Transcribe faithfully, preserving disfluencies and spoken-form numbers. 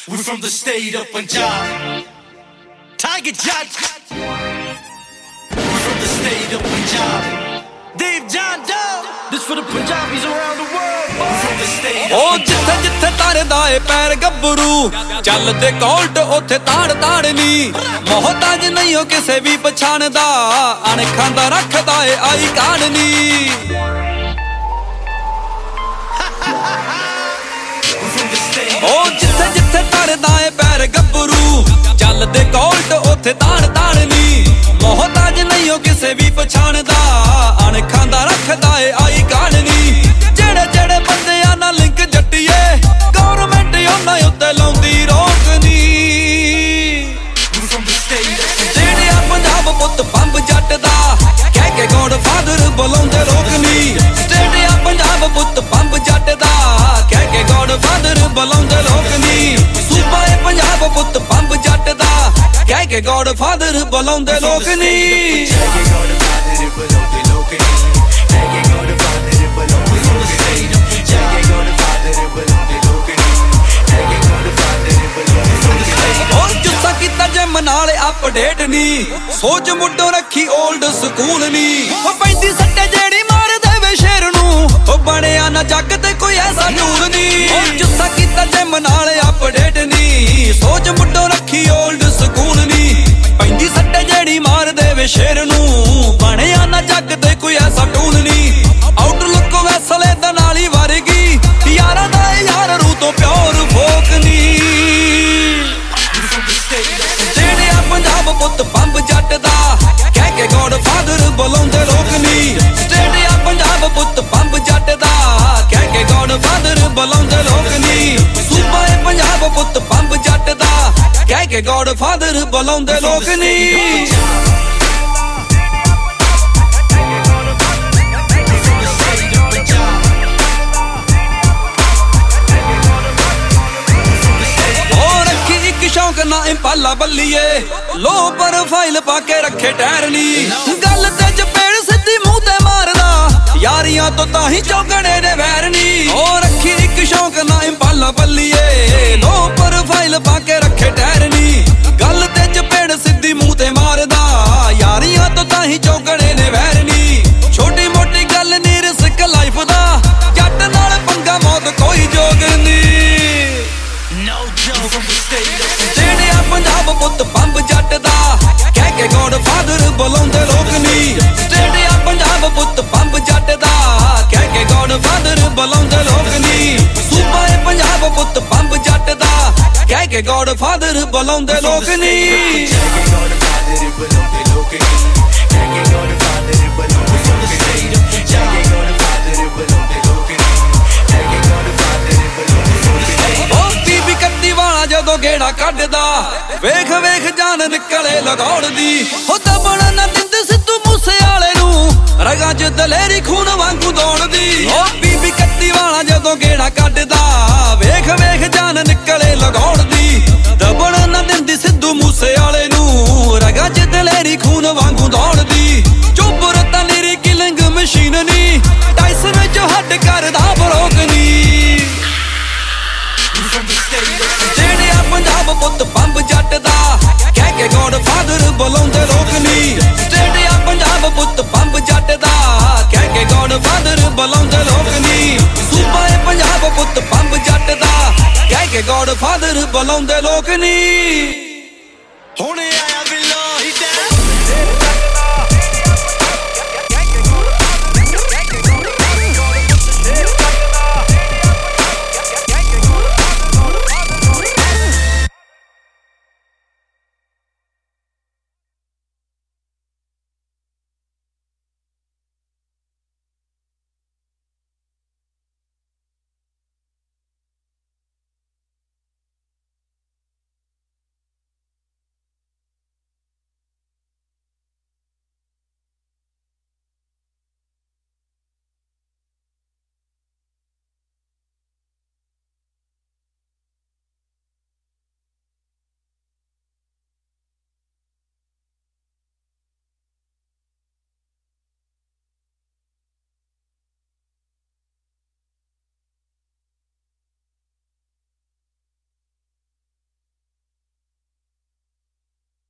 We're from the state of Punjab. Tiger Judge. We're from the state of Punjab. Dave John Doe. This for the Punjabis around the world. We're from the state of Punjab. ਜਿੱਥੇ ਜਿੱਥੇ ਤਰਦਾ ਏ ਪੈਰ ਗੱਭਰੂ ਚੱਲਦੇ ਕੋਲਟ ਉੱਥੇ ਤਾੜ ਤਾੜ ਨੀ ਮੋਹਤਾਜ ਨਹੀਂ ਹੋ ਕਿਸੇ ਵੀ ਪਛਾਣਦਾ ਅਣਖਾਂ ਦਾ ਰੱਖਦਾ ਏ ਆਈ ਕਾਣ ਨੀ ਉਹ ਜਿੱਥੇ ਜਿੱਥੇ ਤਰਦਾ ਏ ਪੈਰ ਗੱਭਰੂ ਚੱਲਦੇ ਕੋਲਟ ਉੱਥੇ ਤਾੜ ਤਾੜ ਨੀ ਮੋਹਤਾਜ ਨਹੀਂ ਹੋ ਕਿਸੇ ਵੀ ਪਛਾਣਦਾ ਅਣਖਾਂ ਦਾ ਰੱਖਦਾ ਏ ਆਈ ਕਾਣ ਨੀ ਜਿਹੜੇ ਜਿਹੜੇ ਬੰਦਿਆਂ ਨਾਲ ਲਿੰਕ ਜੱਟੀਏ ਗਵਰਨਮੈਂਟ ਉਹਨਾਂ ਉੱਤੇ ਲਾਉਂਦੀ ਰੋਕ ਨੀ ਜਿਹੜੇ ਆ ਪੰਜਾਬ ਪੁੱਤ ਬੰਬ ਜੱਟ ਦਾ ਕਹਿ ਕੇ ਗੋਡ ਫਾਦਰ ਬੁਲਾਉਂਦੇ ਲੋਕ ਨੀ ਜਿਹੜੇ ਆ ਪੰਜਾਬ ਪੁੱਤ ਬੰਬ ਜੱਟ ਦਾ ਕਹਿ ਕੇ ਗੋਡ ਫਾਦਰ ਬੁਲਾਉਂਦੇ ਲੋਕ ਨੀ ਸੂਬਾ ਏ ਪੰਜਾਬ ਪੁੱਤ ਬੰਬ ਜੱਟ ਦਾ ਕਹਿ ਕੇ ਗੋਡ ਫਾਦਰ ਬੁਲਾਉਂਦੇ ਲੋਕ ਨੀ ਨਾਲੇ ਅਪਡੇਟ ਨੀ ਸੋਚ ਮੁੱਢੋਂ ਰੱਖੀ 올ਡ ਸਕੂਲ ਨੀ ਉਹ ਪੈਂਦੀ ਸੱਟੇ ਜਿਹੜੀ ਮਾਰ ਦੇਵੇ ਸ਼ੇਰ ਨੂੰ ਉਹ ਬਣਿਆ ਨਾ ਜੱਗ ਤੇ ਕੋਈ ਐਸਾ ਟੂਲ ਨੀ ਉਹ ਜੁੱਸਾ ਕੀਤਾ ਜਿਮ ਨਾਲੇ ਅਪਡੇਟ ਨੀ ਸੋਚ ਮੁੱਢੋਂ ਰੱਖੀ 올ਡ ਸਕੂਲ ਨੀ ਪੈਂਦੀ ਸੱਟੇ ਜਿਹੜੀ ਮਾਰ ਦੇਵੇ ਸ਼ੇਰ ਨੂੰ ਬਣਿਆ ਨਾ ਜੱਗ ਤੇ ਕੋਈ ਐਸਾ ਟੂਲ ਨੀ ਆਊਟਲੁੱਕ ਵੈਸਲੇ ਦਾ ਨਾਲ ਹੀ ਵਰਗੀ ਯਾਰਾਂ ਦਾ ਯਾਰ ਰੂ ਤੋਂ ਪਿਓਰ ਫੋਕ ਨੀ ਪੰਜਾਬ ਪੁੱਤ ਬੰਬ ਜੱਟ ਦਾ ਕਹਿ ਕੇ ਗੋਡ ਫਾਦਰ ਬੁਲਾਉਂਦੇ ਲੋਕ ਨੀ ਸਟੇਡੀਆ ਪੰਜਾਬ ਪੁੱਤ ਬੰਬ ਜੱਟ ਦਾ ਕਹਿ ਕੇ ਗੋਡ ਫਾਦਰ ਬੁਲਾਉਂਦੇ ਲੋਕ ਨੀ ਸੂਬਾ ਏ ਪੰਜਾਬ ਪੁੱਤ ਬੰਬ ਜੱਟ ਦਾ ਕਹਿ ਕੇ ਗੋਡ ਫਾਦਰ ਬੁਲਾਉਂਦੇ ਲੋਕ ਨੀ ਸ਼ੌਂਕ ਨਾ ਇੰਪਾਲਾ ਬੱਲੀਏ ਲੋ ਪ੍ਰੋਫਾਈਲ ਪਾ ਕੇ ਰੱਖੇ ਟਾਇਰ ਨੀ ਗੱਲ ਤੇ ਚਪੇੜ ਸਿੱਧੀ ਮੂੰਹ ਤੇ ਮਾਰਦਾ ਯਾਰੀਆਂ ਤੋਂ ਤਾਂ ਹੀ ਚੌਗਣੇ ਨੇ ਵੈਰ ਨੀ ਉਹ ਰੱਖੀ ਇੱਕ ਸ਼ੌਂਕ ਨਾ ਇੰਪਾਲਾ ਬੱਲੀਏ ਲੋ ਪ੍ਰੋਫਾਈਲ ਪਾ ਕੇ ਰੱਖੇ ਟਾਇਰ ਨੀ ਗੱਲ ਤੇ ਚਪੇੜ ਸਿੱਧੀ ਮੂੰਹ ਤੇ ਮਾਰਦਾ ਯਾਰੀਆਂ ਤੋਂ ਤਾਂ ਹੀ ਚੌਗਣੇ ਨੇ ਵੈਰ ਨੀ ਛੋਟੀ ਮੋਟੀ ਗੱਲ ਨੀ ਰਿਸਕ ਲਾਈਫ ਦਾ ਜੱਟ ਨਾਲ ਪੰਗਾ ਮੌਤ ਕੋਈ ਜੋਗ ਨੀ ਜਿਹੜੇ ਆ ਪੰਜਾਬ ਪੁੱਤ ਬੰਬ ਜੱਟ ਦਾ ਕਹਿ ਕੇ ਗੋਡ ਫਾਦਰ ਬੁਲਾਉਂਦੇ ਲੋਕ ਨੀ ਜਿਹੜੇ ਆ ਪੰਜਾਬ ਪੁੱਤ ਬੰਬ ਜੱਟ ਦਾ ਕਹਿ ਕੇ ਗੋਡ ਫਾਦਰ ਬੁਲਾਉਂਦੇ ਲੋਕ ਨੀ ਸੂਬਾ ਏ ਪੰਜਾਬ ਪੁੱਤ ਬੰਬ ਜੱਟ ਦਾ ਕਹਿ ਕੇ ਗੋਡ ਫਾਦਰ ਬੁਲਾਉਂਦੇ ਲੋਕ ਨੀ ਜਦੋਂ ਗੇੜਾ ਕੱਢਦਾ ਵੇਖ ਵੇਖ ਜਾਨ ਨਿਕਲੇ ਲਗਾਉਣ ਦੀ ਹੋ ਦਬਣ ਨਾ ਦਿੰਦੇ ਸਿੱਧੂ ਮੂਸੇ ਵਾਲੇ ਨੂੰ ਰਗਾਂ 'ਚ ਦਲੇਰੀ ਖੂਨ ਵਾਂਗੂ ਦੌੜਦੀ ਹੋ ਬੀਬੀ ਕੱਤੀ ਵਾਲਾ ਜਦੋਂ ਗੇੜਾ ਕੱਢਦਾ ਵੇਖ ਵੇਖ ਜਾਨ ਨਿਕਲੇ ਲਗਾਉਣ ਦੀ ਦਬਣ ਨਾ ਦਿੰਦੀ ਸਿੱਧੂ ਮੂਸੇ ਵਾਲੇ ਨੂੰ ਰਗਾਂ 'ਚ ਦਲੇਰੀ ਖੂਨ ਵਾਂਗੂ ਦੌੜਦੀ ਚੁੱਪਰ ਤਾਂ ਨੀਰੀ ਕਿਲਿੰਗ ਮਸ਼ੀਨ ਨੀ ਟਾਈਸਨ ਵਿੱਚ ਹੱਡ ਕਰਦਾ ਬਲੋਕ ਨੀ ਜਿਹੜੇ ਆ ਪੰਜਾਬ ਪੁੱਤ ਬੰਬ ਜੱਟ ਦਾ ਕਹਿ ਕੇ ਗੋਡ ਫਾਦਰ ਬੁਲਾਉਂਦੇ ਲੋਕ ਨੀ ਜਿਹੜੇ ਆ ਪੰਜਾਬ ਪੁੱਤ ਬੰਬ ਜੱਟ ਦਾ ਕਹਿ ਕੇ ਗੋਡ ਫਾਦਰ ਬੁਲਾਉਂਦੇ ਲੋਕ ਨੀ ਸੂਬਾ ਏ ਪੰਜਾਬ ਪੁੱਤ ਬੰਬ ਜੱਟ ਦਾ ਕਹਿ ਕੇ ਗੋਡ ਫਾਦਰ ਬੁਲਾਉਂਦੇ ਲੋਕ ਨੀ ਹੁਣ